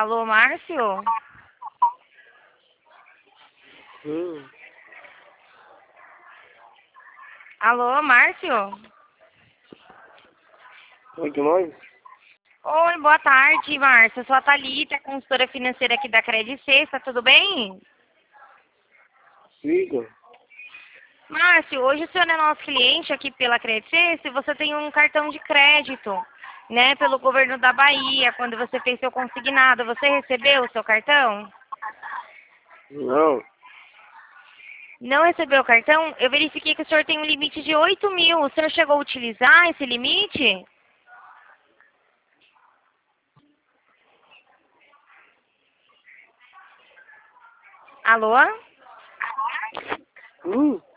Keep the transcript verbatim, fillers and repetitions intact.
Alô, Márcio? Hum. Alô, Márcio? Oi, que mais? Oi, boa tarde, Márcio. Eu sou a Thalita, consultora financeira aqui da Credit Suisse, tá tudo bem? Liga. Márcio, hoje o senhor é nosso cliente aqui pela Credit Suisse e você tem um cartão de crédito, né, pelo governo da Bahia, quando você fez seu consignado. Você recebeu o seu cartão? Não. Não recebeu o cartão? Eu verifiquei que o senhor tem um limite de oito mil. O senhor chegou a utilizar esse limite? Alô? Hum.